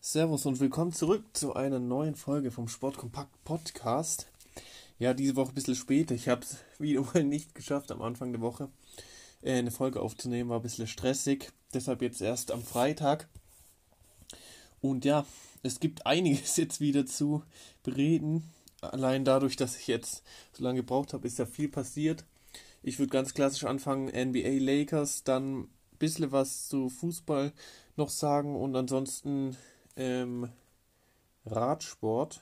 Servus und willkommen zurück zu einer neuen Folge vom Sportkompakt Podcast. Ja, diese Woche ein bisschen spät. Ich habe es wieder mal nicht geschafft, am Anfang der Woche eine Folge aufzunehmen. War ein bisschen stressig. Deshalb jetzt erst am Freitag. Und ja, es gibt einiges jetzt wieder zu bereden. Allein dadurch, dass ich jetzt so lange gebraucht habe, ist ja viel passiert. Ich würde ganz klassisch anfangen, NBA Lakers, dann ein bisschen was zu Fußball noch sagen und ansonsten Radsport.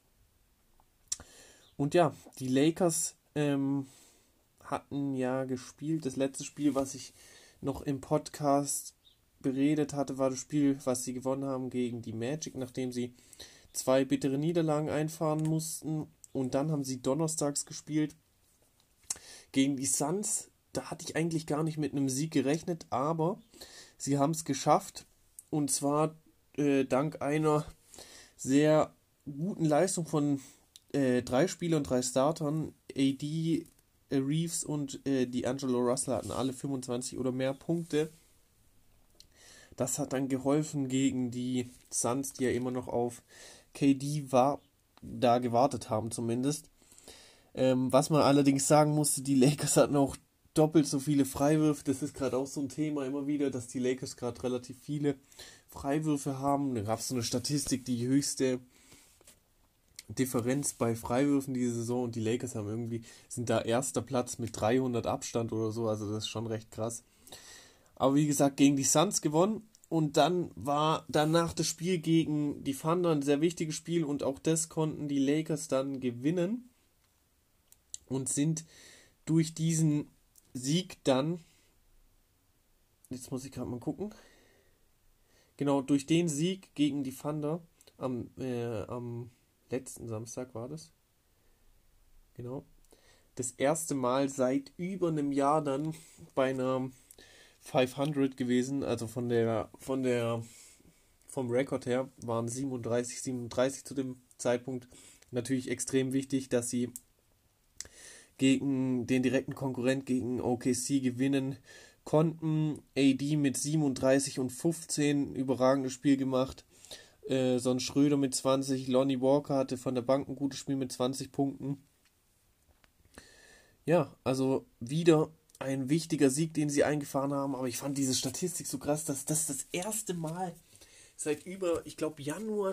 Und ja, die Lakers hatten ja gespielt. Das letzte Spiel, was ich noch im Podcast beredet hatte, war das Spiel, was sie gewonnen haben gegen die Magic, nachdem sie 2 bittere Niederlagen einfahren mussten. Und dann haben sie donnerstags gespielt gegen die Suns. Da hatte ich eigentlich gar nicht mit einem Sieg gerechnet, aber sie haben es geschafft. Und zwar dank einer sehr guten Leistung von 3 Spielern, 3 Startern. AD, Reeves und D'Angelo Russell hatten alle 25 oder mehr Punkte. Das hat dann geholfen gegen die Suns, die ja immer noch auf KD da gewartet haben zumindest. Was man allerdings sagen musste, die Lakers hatten auch doppelt so viele Freiwürfe. Das ist gerade auch so ein Thema immer wieder, dass die Lakers gerade relativ viele Freiwürfe haben. Da gab es so eine Statistik, die höchste Differenz bei Freiwürfen diese Saison, und die Lakers sind da erster Platz mit 300 Abstand oder so, also das ist schon recht krass. Aber wie gesagt, gegen die Suns gewonnen, und dann war danach das Spiel gegen die Thunder ein sehr wichtiges Spiel, und auch das konnten die Lakers dann gewinnen und sind durch diesen Sieg dann, jetzt muss ich gerade mal gucken, genau, durch den Sieg gegen die Thunder am letzten Samstag war das, genau, das erste Mal seit über einem Jahr dann bei einer 500 gewesen, also vom Rekord her waren 37 zu dem Zeitpunkt. Natürlich extrem wichtig, dass sie gegen den direkten Konkurrent, gegen OKC, gewinnen konnten. AD mit 37 und 15 überragendes Spiel gemacht. Sonst Schröder mit 20, Lonnie Walker hatte von der Bank ein gutes Spiel mit 20 Punkten. Ja, also wieder ein wichtiger Sieg, den sie eingefahren haben, aber ich fand diese Statistik so krass, dass das erste Mal seit ich glaube Januar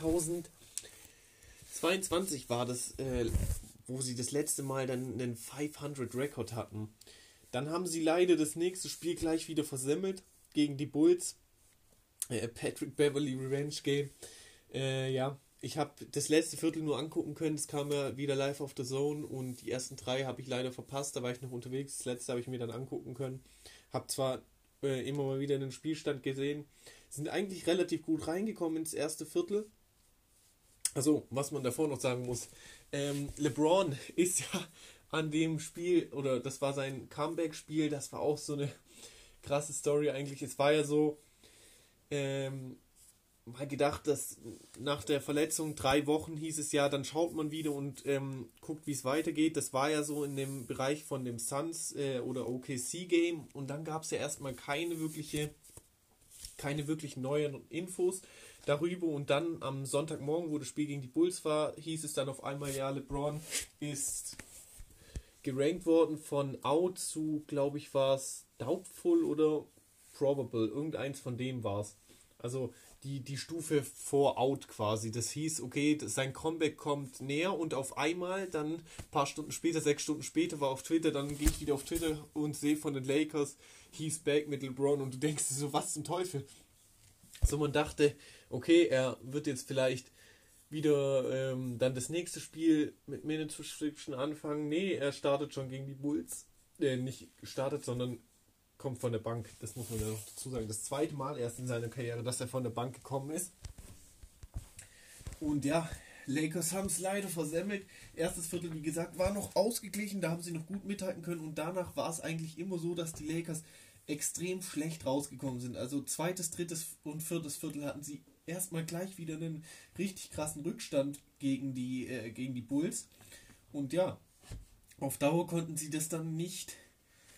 2022 war das, wo sie das letzte Mal dann einen 500-Rekord hatten. Dann haben sie leider das nächste Spiel gleich wieder versemmelt gegen die Bulls. Patrick Beverley Revenge Game. Ja, ich habe das letzte Viertel nur angucken können. Es kam ja wieder live auf The Zone, und die ersten 3 habe ich leider verpasst. Da war ich noch unterwegs. Das letzte habe ich mir dann angucken können. Habe zwar immer mal wieder den Spielstand gesehen. Sind eigentlich relativ gut reingekommen ins erste Viertel. Also, was man davor noch sagen muss. LeBron ist ja an dem Spiel, oder das war sein Comeback-Spiel, das war auch so eine krasse Story eigentlich. Es war ja so, mal gedacht, dass nach der Verletzung 3 Wochen hieß es ja, dann schaut man wieder und guckt, wie es weitergeht. Das war ja so in dem Bereich von dem Suns oder OKC Game, und dann gab es ja erstmal keine wirklich neuen Infos darüber, und dann am Sonntagmorgen, wo das Spiel gegen die Bulls war, hieß es dann auf einmal, ja, LeBron ist gerankt worden von out zu, glaube ich, war es doubtful oder probable, irgendeins von dem war es. Also die Stufe vor out quasi. Das hieß, okay, sein Comeback kommt näher, und auf einmal dann ein paar Stunden später, 6 Stunden später, war auf Twitter, dann gehe ich wieder auf Twitter und sehe von den Lakers, he's back mit LeBron, und du denkst dir so, was zum Teufel? So, man dachte, okay, er wird jetzt vielleicht wieder dann das nächste Spiel mit Minute Restriction anfangen. Nee, er startet schon gegen die Bulls. Nicht startet, sondern kommt von der Bank. Das muss man ja noch dazu sagen. Das zweite Mal erst in seiner Karriere, dass er von der Bank gekommen ist. Und ja, Lakers haben es leider versemmelt. Erstes Viertel, wie gesagt, war noch ausgeglichen. Da haben sie noch gut mithalten können. Und danach war es eigentlich immer so, dass die Lakers extrem schlecht rausgekommen sind. Also zweites, drittes und viertes Viertel hatten sie erstmal gleich wieder einen richtig krassen Rückstand gegen die Bulls. Und ja, auf Dauer konnten sie das dann nicht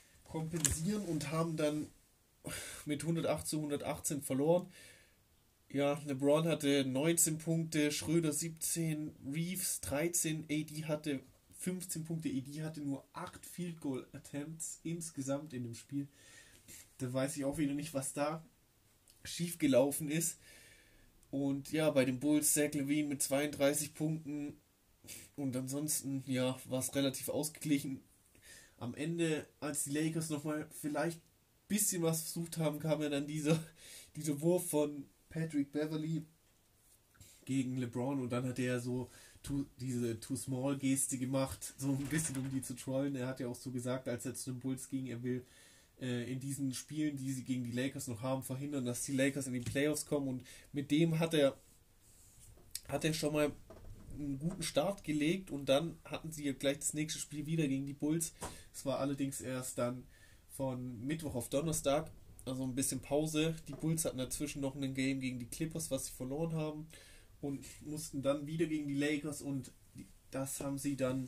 kompensieren und haben dann mit 108 zu 118 verloren. Ja, LeBron hatte 19 Punkte, Schröder 17, Reeves 13, AD hatte 15 Punkte, AD hatte nur 8 Field Goal Attempts insgesamt in dem Spiel. Da weiß ich auch wieder nicht, was da schiefgelaufen ist. Und ja, bei den Bulls Zach LaVine mit 32 Punkten und ansonsten, ja, war es relativ ausgeglichen. Am Ende, als die Lakers nochmal vielleicht ein bisschen was versucht haben, kam ja dann dieser Wurf von Patrick Beverley gegen LeBron und dann hat er so diese Too-Small-Geste gemacht, so ein bisschen um die zu trollen. Er hat ja auch so gesagt, als er zu den Bulls ging, er will in diesen Spielen, die sie gegen die Lakers noch haben, verhindern, dass die Lakers in die Playoffs kommen und mit dem hat er schon mal einen guten Start gelegt und dann hatten sie ja gleich das nächste Spiel wieder gegen die Bulls. Es war allerdings erst dann von Mittwoch auf Donnerstag, also ein bisschen Pause. Die Bulls hatten dazwischen noch ein Game gegen die Clippers, was sie verloren haben und mussten dann wieder gegen die Lakers und das haben sie dann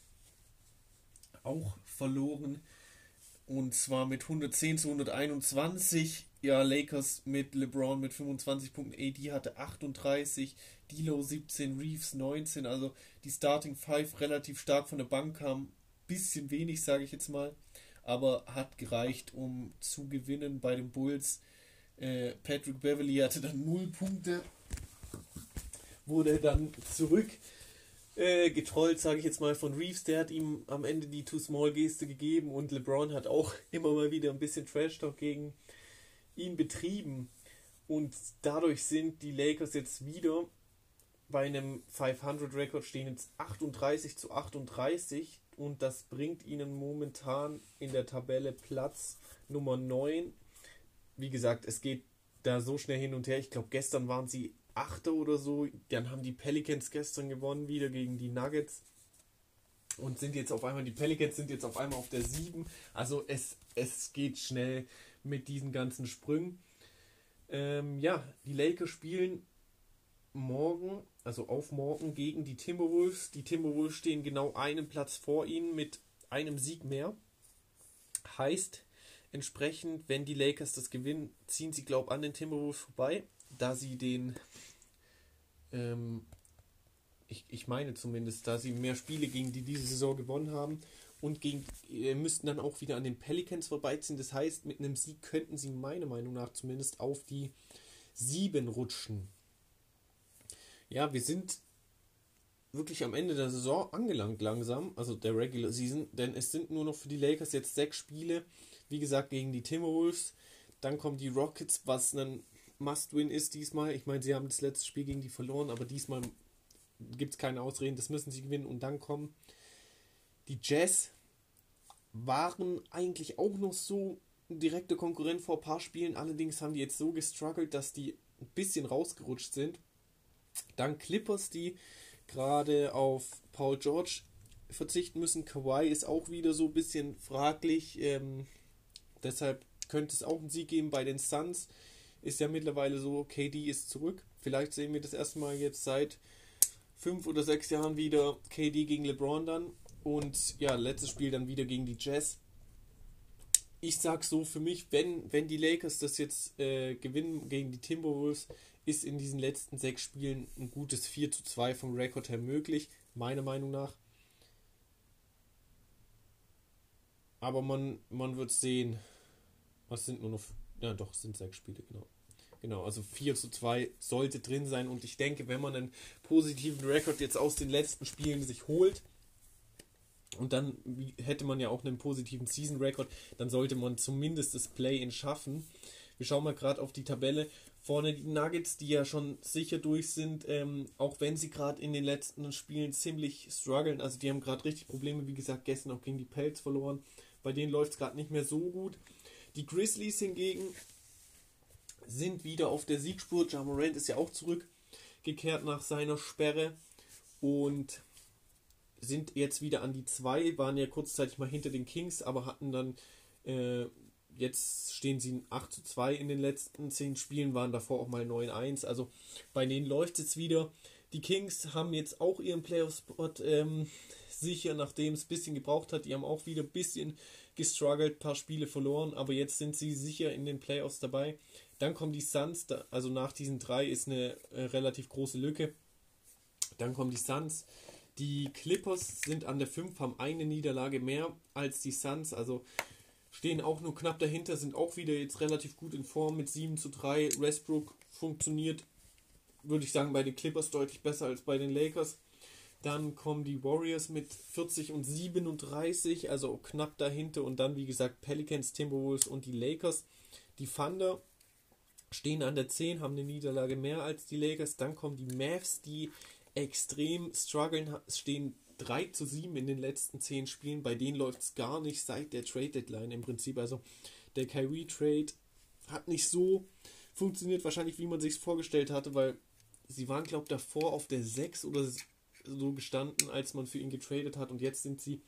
auch verloren und zwar mit 110-121. Ja, Lakers mit LeBron mit 25 Punkten, AD hatte 38, D'Lo 17, Reeves 19, also die Starting Five relativ stark von der Bank kam, bisschen wenig, sage ich jetzt mal, aber hat gereicht, um zu gewinnen bei den Bulls. Patrick Beverley hatte dann 0 Punkte, wurde dann zurück getrollt, sage ich jetzt mal, von Reeves. Der hat ihm am Ende die Too-Small-Geste gegeben und LeBron hat auch immer mal wieder ein bisschen Trash-Talk gegen ihn betrieben. Und dadurch sind die Lakers jetzt wieder bei einem 500-Rekord, stehen jetzt 38-38 und das bringt ihnen momentan in der Tabelle Platz Nummer 9. Wie gesagt, es geht da so schnell hin und her. Ich glaube, gestern waren sie Achte oder so. Dann haben die Pelicans gestern gewonnen, wieder gegen die Nuggets. Und sind jetzt auf einmal, die Pelicans sind jetzt auf einmal auf der 7. Also es geht schnell mit diesen ganzen Sprüngen. Ja, die Lakers spielen morgen, also auf morgen, gegen die Timberwolves. Die Timberwolves stehen genau einen Platz vor ihnen mit einem Sieg mehr. Heißt, entsprechend, wenn die Lakers das gewinnen, ziehen sie, glaube ich, an den Timberwolves vorbei, da sie den, ich meine zumindest, da sie mehr Spiele gegen die diese Saison gewonnen haben und müssten dann auch wieder an den Pelicans vorbeiziehen. Das heißt, mit einem Sieg könnten sie meiner Meinung nach zumindest auf die 7 rutschen. Ja, wir sind wirklich am Ende der Saison angelangt langsam, also der Regular Season, denn es sind nur noch für die Lakers jetzt 6 Spiele, wie gesagt, gegen die Timberwolves. Dann kommen die Rockets, was ein Must-Win ist diesmal. Ich meine, sie haben das letzte Spiel gegen die verloren, aber diesmal gibt es keine Ausreden, das müssen sie gewinnen. Und dann kommen die Jazz, waren eigentlich auch noch so ein direkter Konkurrent vor ein paar Spielen, allerdings haben die jetzt so gestruggelt, dass die ein bisschen rausgerutscht sind. Dann Clippers, die gerade auf Paul George verzichten müssen. Kawhi ist auch wieder so ein bisschen fraglich. Deshalb könnte es auch einen Sieg geben bei den Suns. Ist ja mittlerweile so, KD ist zurück. Vielleicht sehen wir das erstmal jetzt seit 5 oder 6 Jahren wieder KD gegen LeBron dann. Und ja, letztes Spiel dann wieder gegen die Jazz. Ich sag so für mich, wenn die Lakers das jetzt gewinnen gegen die Timberwolves, ist in diesen letzten 6 Spielen ein gutes 4:2 vom Rekord her möglich, meiner Meinung nach. Aber man wird sehen. Was sind nur noch... Ja doch, es sind 6 Spiele, genau. Genau, also 4:2 sollte drin sein. Und ich denke, wenn man einen positiven Rekord jetzt aus den letzten Spielen sich holt, und dann hätte man ja auch einen positiven Season-Record, dann sollte man zumindest das Play-In schaffen. Wir schauen mal gerade auf die Tabelle. Vorne die Nuggets, die ja schon sicher durch sind, auch wenn sie gerade in den letzten Spielen ziemlich strugglen. Also die haben gerade richtig Probleme, wie gesagt, gestern auch gegen die Pelts verloren. Bei denen läuft es gerade nicht mehr so gut. Die Grizzlies hingegen sind wieder auf der Siegspur. Ja Morant ist ja auch zurückgekehrt nach seiner Sperre und sind jetzt wieder an die 2, waren ja kurzzeitig mal hinter den Kings, aber hatten dann, jetzt stehen sie 8:2 in den letzten 10 Spielen, waren davor auch mal 9:1, also bei denen läuft es jetzt wieder. Die Kings haben jetzt auch ihren Playoff-Spot sicher, nachdem es ein bisschen gebraucht hat. Die haben auch wieder ein bisschen gestruggelt, ein paar Spiele verloren, aber jetzt sind sie sicher in den Playoffs dabei. Dann kommen die Suns, also nach diesen 3 ist eine relativ große Lücke. Dann kommen die Suns. Die Clippers sind an der 5, haben eine Niederlage mehr als die Suns, also stehen auch nur knapp dahinter, sind auch wieder jetzt relativ gut in Form mit 7:3. Westbrook funktioniert, würde ich sagen, bei den Clippers deutlich besser als bei den Lakers. Dann kommen die Warriors mit 40 und 37, also knapp dahinter. Und dann, wie gesagt, Pelicans, Timberwolves und die Lakers. Die Thunder stehen an der 10, haben eine Niederlage mehr als die Lakers. Dann kommen die Mavs, die extrem strugglen, stehen 3:7 in den letzten 10 Spielen. Bei denen läuft es gar nicht seit der Trade-Deadline im Prinzip. Also der Kyrie-Trade hat nicht so funktioniert, wahrscheinlich wie man sich es vorgestellt hatte, weil sie waren, glaube ich, davor auf der 6 oder so gestanden, als man für ihn getradet hat. Und jetzt sind sie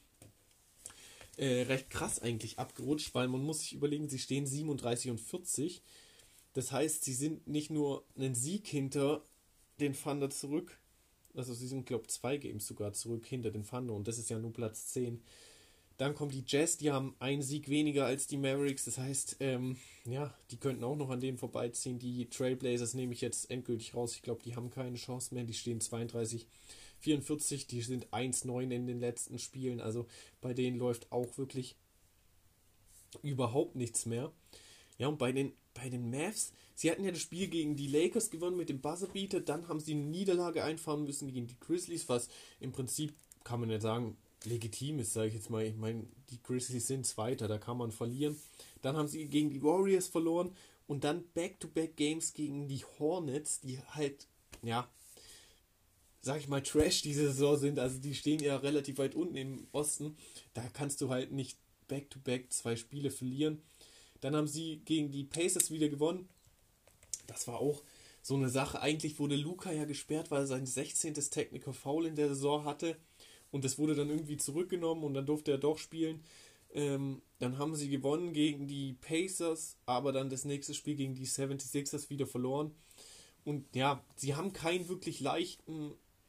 recht krass eigentlich abgerutscht, weil man muss sich überlegen, sie stehen 37 und 40. Das heißt, sie sind nicht nur einen Sieg hinter den Thunder zurück, also sie sind, glaube ich, 2 Games sogar zurück hinter den Thunder und das ist ja nur Platz 10. Dann kommen die Jazz, die haben einen Sieg weniger als die Mavericks, das heißt, die könnten auch noch an denen vorbeiziehen. Die Trailblazers nehme ich jetzt endgültig raus, ich glaube, die haben keine Chance mehr, die stehen 32, 44, die sind 1:9 in den letzten Spielen, also bei denen läuft auch wirklich überhaupt nichts mehr. Ja, und bei den Mavs, sie hatten ja das Spiel gegen die Lakers gewonnen mit dem Buzzerbeater, dann haben sie eine Niederlage einfahren müssen gegen die Grizzlies, was im Prinzip, kann man ja sagen, legitim ist, sage ich jetzt mal. Ich meine, die Grizzlies sind Zweiter, da kann man verlieren. Dann haben sie gegen die Warriors verloren und dann Back-to-Back-Games gegen die Hornets, die halt, ja, sag ich mal, Trash diese Saison sind. Also die stehen ja relativ weit unten im Osten. Da kannst du halt nicht Back-to-Back 2 Spiele verlieren. Dann haben sie gegen die Pacers wieder gewonnen. Das war auch so eine Sache. Eigentlich wurde Luka ja gesperrt, weil er sein 16. Technical Foul in der Saison hatte. Und das wurde dann irgendwie zurückgenommen und dann durfte er doch spielen. Dann haben sie gewonnen gegen die Pacers, aber dann das nächste Spiel gegen die 76ers wieder verloren. Und ja, sie haben keinen wirklich leichten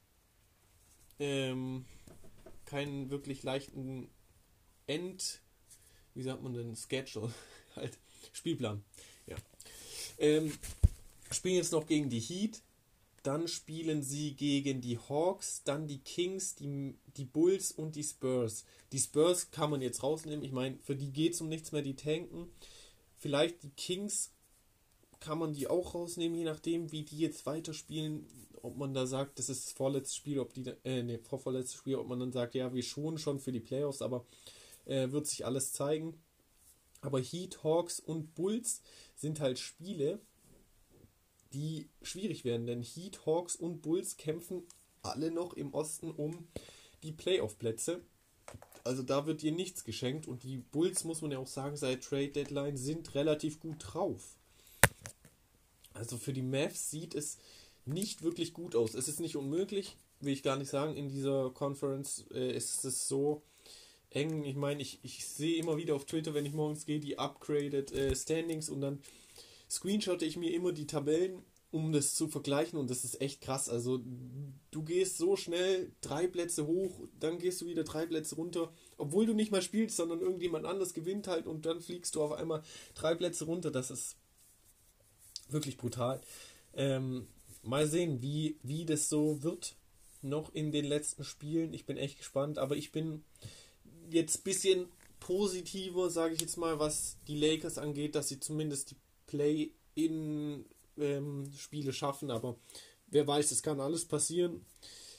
wie sagt man denn, Schedule, halt, Spielplan. Ja. Spielen jetzt noch gegen die Heat, dann spielen sie gegen die Hawks, dann die Kings, die Bulls und die Spurs. Die Spurs kann man jetzt rausnehmen, ich meine, für die geht es um nichts mehr, die tanken. Vielleicht die Kings kann man die auch rausnehmen, je nachdem, wie die jetzt weiterspielen, ob man da sagt, das ist das vorletzte Spiel, vorvorletztes Spiel, ob man dann sagt, ja, wir schonen schon für die Playoffs, aber wird sich alles zeigen. Aber Heat, Hawks und Bulls sind halt Spiele, die schwierig werden, denn Heat, Hawks und Bulls kämpfen alle noch im Osten um die Playoff-Plätze. Also da wird dir nichts geschenkt und die Bulls, muss man ja auch sagen, seit Trade Deadline sind relativ gut drauf. Also für die Mavs sieht es nicht wirklich gut aus. Es ist nicht unmöglich, will ich gar nicht sagen. In dieser Conference ist es so eng. Ich meine, ich sehe immer wieder auf Twitter, wenn ich morgens gehe, die upgraded Standings und dann screenshotte ich mir immer die Tabellen, um das zu vergleichen und das ist echt krass. Also du gehst so schnell 3 Plätze hoch, dann gehst du wieder 3 Plätze runter, obwohl du nicht mal spielst, sondern irgendjemand anders gewinnt halt und dann fliegst du auf einmal 3 Plätze runter. Das ist wirklich brutal. Mal sehen, wie das so wird noch in den letzten Spielen. Ich bin echt gespannt, aber ich bin jetzt ein bisschen positiver, sage ich jetzt mal, was die Lakers angeht, dass sie zumindest die Play-in-Spiele schaffen, aber wer weiß, es kann alles passieren.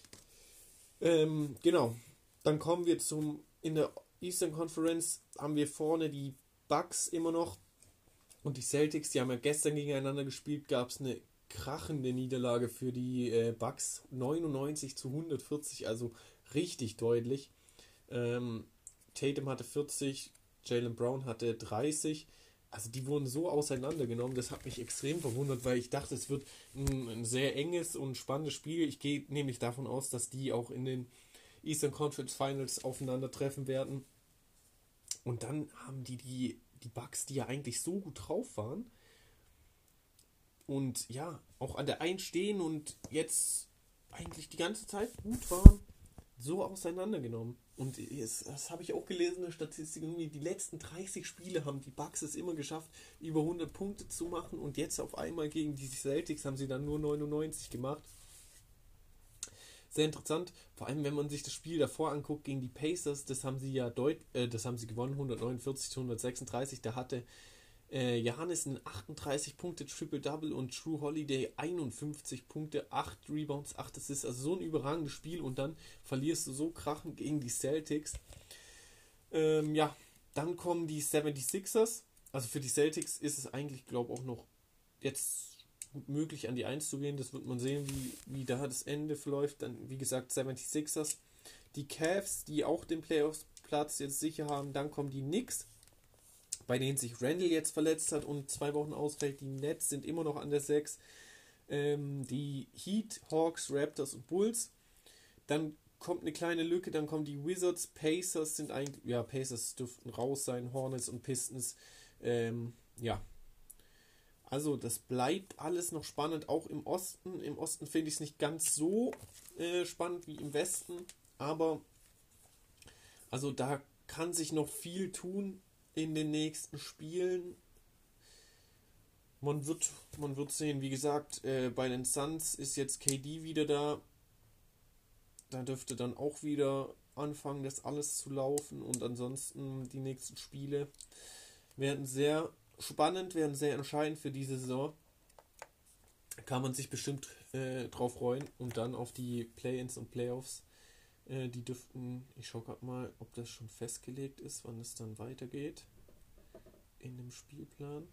Genau, dann kommen wir in der Eastern Conference haben wir vorne die Bucks immer noch und die Celtics, die haben ja gestern gegeneinander gespielt, gab es eine krachende Niederlage für die Bucks, 99-140, also richtig deutlich. Tatum hatte 40, Jaylen Brown hatte 30. Also die wurden so auseinandergenommen, das hat mich extrem verwundert, weil ich dachte, es wird ein sehr enges und spannendes Spiel. Ich gehe nämlich davon aus, dass die auch in den Eastern Conference Finals aufeinandertreffen werden. Und dann haben die Bucks, die ja eigentlich so gut drauf waren und ja, auch an der 1 stehen und jetzt eigentlich die ganze Zeit gut waren, so auseinandergenommen. Und das habe ich auch gelesen in der Statistik, irgendwie die letzten 30 Spiele haben die Bucks es immer geschafft, über 100 Punkte zu machen, und jetzt auf einmal gegen die Celtics haben sie dann nur 99 gemacht. Sehr interessant, vor allem wenn man sich das Spiel davor anguckt gegen die Pacers, das haben sie gewonnen, 149 zu 136, da hatte Giannis ein 38 Punkte Triple-Double und Drew Holiday 51 Punkte, 8 Rebounds, 8 Assists, also so ein überragendes Spiel, und dann verlierst du so krachend gegen die Celtics. Dann kommen die 76ers, also für die Celtics ist es eigentlich, glaube ich, auch noch jetzt gut möglich, an die 1 zu gehen, das wird man sehen, wie da das Ende verläuft. Dann, wie gesagt, 76ers, die Cavs, die auch den Playoffs-Platz jetzt sicher haben, dann kommen die Knicks, bei denen sich Randall jetzt verletzt hat und 2 Wochen ausfällt. Die Nets sind immer noch an der 6. Die Heat, Hawks, Raptors und Bulls. Dann kommt eine kleine Lücke, dann kommen die Wizards, Pacers sind eigentlich, Pacers dürften raus sein, Hornets und Pistons. Also das bleibt alles noch spannend, auch im Osten. Im Osten finde ich es nicht ganz so spannend wie im Westen, aber also da kann sich noch viel tun in den nächsten Spielen. Man wird sehen, wie gesagt, bei den Suns ist jetzt KD wieder da. Da dürfte dann auch wieder anfangen, das alles zu laufen, und ansonsten die nächsten Spiele werden sehr spannend, werden sehr entscheidend für diese Saison. Kann man sich bestimmt drauf freuen, und dann auf die Play-Ins und Playoffs. Die dürften, ich schaue gerade mal, ob das schon festgelegt ist, wann es dann weitergeht in dem Spielplan.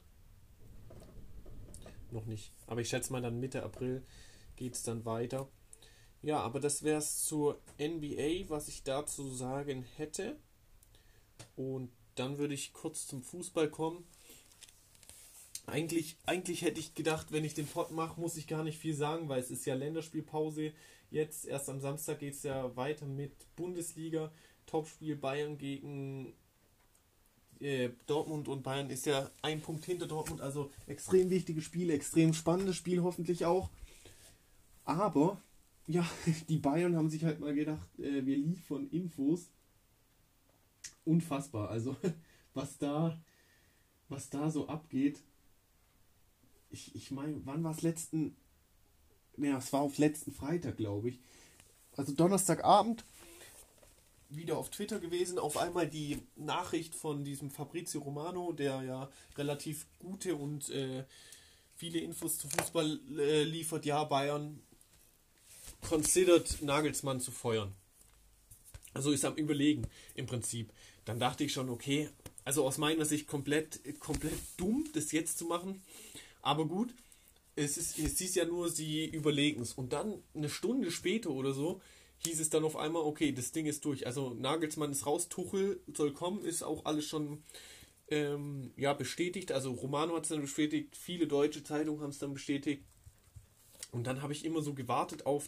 Noch nicht, aber ich schätze mal, dann Mitte April geht es dann weiter. Ja, aber das wäre es zur NBA, was ich dazu sagen hätte. Und dann würde ich kurz zum Fußball kommen. Eigentlich hätte ich gedacht, wenn ich den Pod mache, muss ich gar nicht viel sagen, weil es ist ja Länderspielpause. Jetzt erst am Samstag geht es ja weiter mit Bundesliga. Topspiel Bayern gegen Dortmund, und Bayern ist ja ein Punkt hinter Dortmund. Also extrem wichtiges Spiel, extrem spannendes Spiel hoffentlich auch. Aber ja, die Bayern haben sich halt mal gedacht, wir liefern Infos. Unfassbar. Also was da so abgeht. Ich meine, wann war es es war auf letzten Freitag, glaube ich. Also Donnerstagabend, wieder auf Twitter gewesen, auf einmal die Nachricht von diesem Fabrizio Romano, der ja relativ gute und viele Infos zu Fußball liefert. Ja, Bayern considered Nagelsmann zu feuern. Also ist am Überlegen im Prinzip. Dann dachte ich schon, okay, also aus meiner Sicht komplett dumm, das jetzt zu machen. Aber gut, es ist ja nur, sie überlegen es. Und dann eine Stunde später oder so hieß es dann auf einmal, okay, das Ding ist durch. Also Nagelsmann ist raus, Tuchel soll kommen, ist auch alles schon bestätigt. Also Romano hat es dann bestätigt, viele deutsche Zeitungen haben es dann bestätigt. Und dann habe ich immer so gewartet auf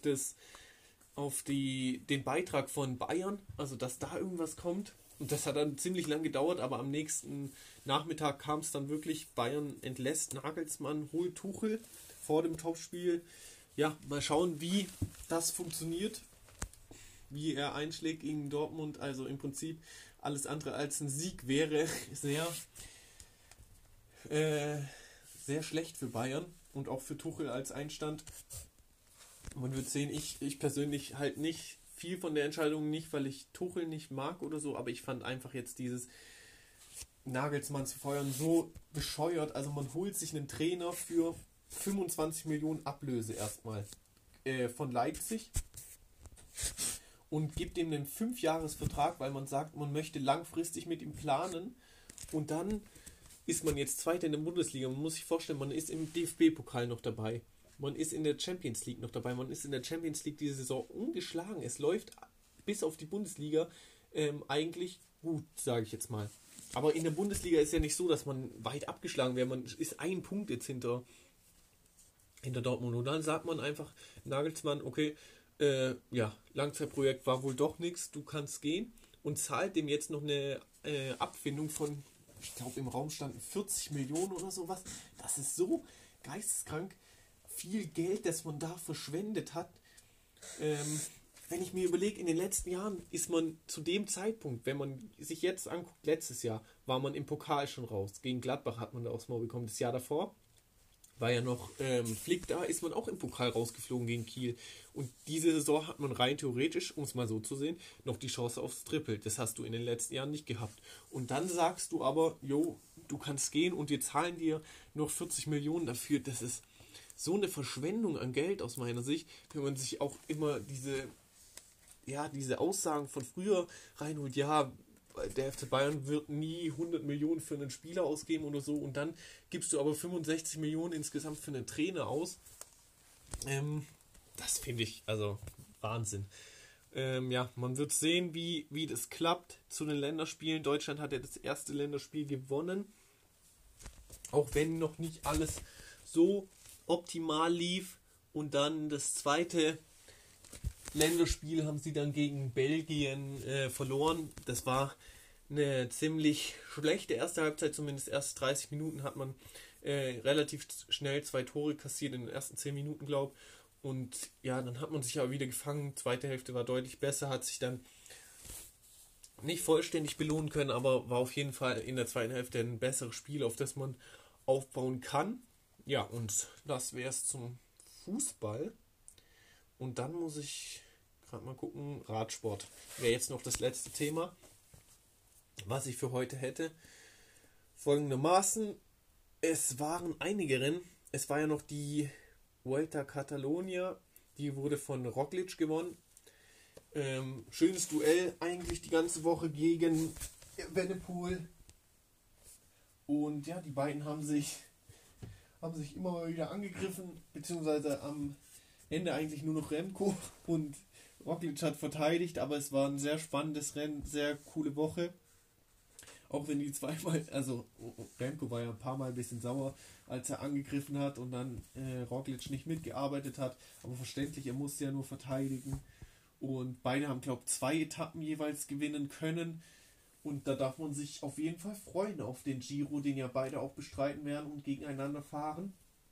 den Beitrag von Bayern, also dass da irgendwas kommt. Und das hat dann ziemlich lang gedauert, aber am nächsten Nachmittag kam es dann wirklich. Bayern entlässt Nagelsmann, holt Tuchel vor dem Topspiel. Ja, mal schauen, wie das funktioniert, wie er einschlägt gegen Dortmund. Also im Prinzip alles andere als ein Sieg wäre sehr, sehr schlecht für Bayern und auch für Tuchel als Einstand. Man wird sehen, ich persönlich halt nicht viel von der Entscheidung, nicht weil ich Tuchel nicht mag oder so, aber ich fand einfach jetzt dieses Nagelsmann zu feuern so bescheuert. Also man holt sich einen Trainer für 25 Millionen Ablöse erstmal von Leipzig und gibt ihm einen 5-Jahres-Vertrag, weil man sagt, man möchte langfristig mit ihm planen, und dann ist man jetzt Zweiter in der Bundesliga. Man muss sich vorstellen, man ist im DFB-Pokal noch dabei. Man ist in der Champions League noch dabei. Man ist in der Champions League diese Saison ungeschlagen. Es läuft bis auf die Bundesliga eigentlich gut, sage ich jetzt mal. Aber in der Bundesliga ist ja nicht so, dass man weit abgeschlagen wäre. Man ist 1 Punkt jetzt hinter Dortmund. Und dann sagt man einfach, Nagelsmann, okay, Langzeitprojekt war wohl doch nichts, du kannst gehen, und zahlt dem jetzt noch eine Abfindung von, ich glaube im Raum standen 40 Millionen oder sowas. Das ist so geisteskrank viel Geld, das man da verschwendet hat. Wenn ich mir überlege, in den letzten Jahren ist man zu dem Zeitpunkt, wenn man sich jetzt anguckt, letztes Jahr war man im Pokal schon raus. Gegen Gladbach hat man da aufs Maul bekommen. Das Jahr davor war ja noch Flick da, ist man auch im Pokal rausgeflogen gegen Kiel. Und diese Saison hat man rein theoretisch, um es mal so zu sehen, noch die Chance aufs Triple. Das hast du in den letzten Jahren nicht gehabt. Und dann sagst du aber, jo, du kannst gehen und wir zahlen dir noch 40 Millionen dafür. Das ist so eine Verschwendung an Geld aus meiner Sicht, wenn man sich auch immer diese Aussagen von früher reinholt, ja, der FC Bayern wird nie 100 Millionen für einen Spieler ausgeben oder so und dann gibst du aber 65 Millionen insgesamt für einen Trainer aus. Das finde ich, also Wahnsinn. Man wird sehen, wie das klappt zu den Länderspielen. Deutschland hat ja das erste Länderspiel gewonnen, auch wenn noch nicht alles so optimal lief und dann das zweite Länderspiel haben sie dann gegen Belgien verloren. Das war eine ziemlich schlechte erste Halbzeit, zumindest erst 30 Minuten hat man relativ schnell 2 Tore kassiert in den ersten 10 Minuten, glaube ich. Und ja, dann hat man sich aber wieder gefangen. Zweite Hälfte war deutlich besser, hat sich dann nicht vollständig belohnen können, aber war auf jeden Fall in der zweiten Hälfte ein besseres Spiel, auf das man aufbauen kann. Ja, und das wäre es zum Fußball. Und dann muss ich gerade mal gucken, Radsport wäre jetzt noch das letzte Thema, was ich für heute hätte. Folgendermaßen, es waren einige Rennen. Es war ja noch die Vuelta Catalonia, die wurde von Roglic gewonnen. Schönes Duell eigentlich die ganze Woche gegen Evenepoel. Und ja, die beiden haben sich immer mal wieder angegriffen, beziehungsweise am Ende eigentlich nur noch Remco und Roglic hat verteidigt, aber es war ein sehr spannendes Rennen, sehr coole Woche. Auch wenn die zweimal, also Remco war ja ein paar Mal ein bisschen sauer, als er angegriffen hat und dann Roglic nicht mitgearbeitet hat, aber verständlich, er musste ja nur verteidigen. Und beide haben, glaube ich, 2 Etappen jeweils gewinnen können. Und da darf man sich auf jeden Fall freuen auf den Giro, den ja beide auch bestreiten werden und gegeneinander fahren.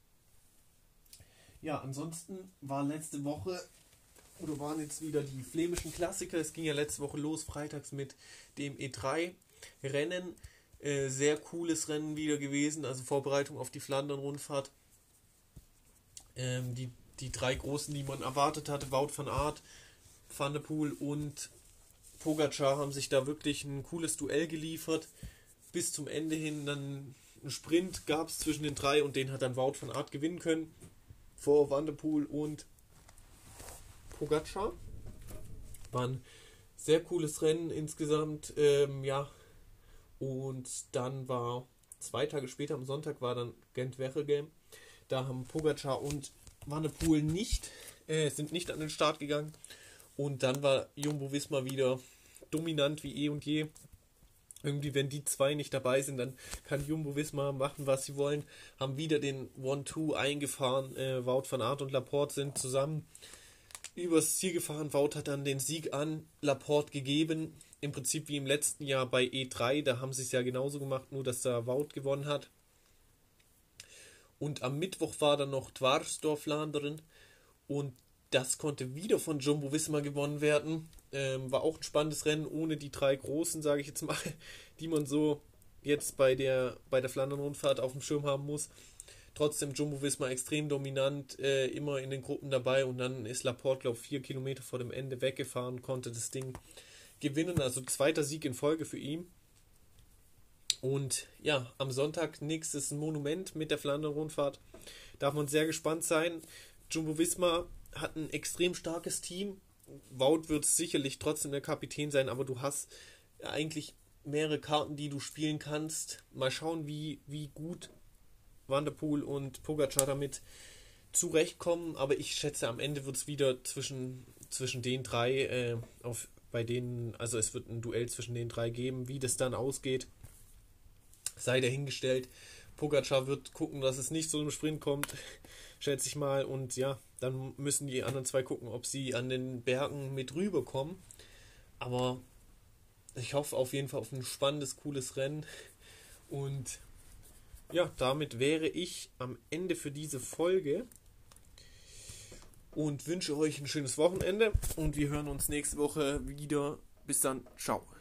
Ja, ansonsten waren jetzt wieder die flämischen Klassiker. Es ging ja letzte Woche los, freitags mit dem E3-Rennen. Sehr cooles Rennen wieder gewesen, also Vorbereitung auf die Flandern-Rundfahrt. Die 3 großen, die man erwartet hatte, Wout van Aert, Van der Poel und Pogačar, haben sich da wirklich ein cooles Duell geliefert. Bis zum Ende hin dann einen Sprint gab es zwischen den 3 und den hat dann Wout van Aert gewinnen können. Vor Van der Poel und Pogačar. War ein sehr cooles Rennen insgesamt. Und dann war 2 Tage später, am Sonntag, war dann Gent-Wevelgem. Da haben Pogačar und Van der Poel sind nicht an den Start gegangen. Und dann war Jumbo-Visma wieder dominant wie eh und je. Irgendwie, wenn die 2 nicht dabei sind, dann kann Jumbo-Visma machen, was sie wollen. Haben wieder den 1-2 eingefahren. Wout van Aert und Laporte sind zusammen übers Ziel gefahren. Wout hat dann den Sieg an Laporte gegeben. Im Prinzip wie im letzten Jahr bei E3. Da haben sie es ja genauso gemacht, nur dass da Wout gewonnen hat. Und am Mittwoch war dann noch Dwars-Vlaanderen. Und das konnte wieder von Jumbo-Visma gewonnen werden. War auch ein spannendes Rennen ohne die 3 Großen, sage ich jetzt mal, die man so jetzt bei der Flandern-Rundfahrt auf dem Schirm haben muss. Trotzdem Jumbo-Visma extrem dominant, immer in den Gruppen dabei und dann ist Laporte, glaube ich, 4 Kilometer vor dem Ende weggefahren, konnte das Ding gewinnen. Also 2. Sieg in Folge für ihn. Und ja, am Sonntag nächstes Monument mit der Flandern-Rundfahrt. Darf man sehr gespannt sein. Jumbo-Visma hat ein extrem starkes Team. Wout wird sicherlich trotzdem der Kapitän sein, aber du hast eigentlich mehrere Karten, die du spielen kannst. Mal schauen, wie gut Van der Poel und Pogačar damit zurechtkommen, aber ich schätze, am Ende wird es wieder zwischen den 3 also es wird ein Duell zwischen den 3 geben. Wie das dann ausgeht, sei dahingestellt. Pogačar wird gucken, dass es nicht zu einem Sprint kommt, schätze ich mal, und ja, dann müssen die anderen 2 gucken, ob sie an den Bergen mit rüberkommen. Aber ich hoffe auf jeden Fall auf ein spannendes, cooles Rennen. Und ja, damit wäre ich am Ende für diese Folge. und wünsche euch ein schönes Wochenende und wir hören uns nächste Woche wieder. Bis dann, ciao.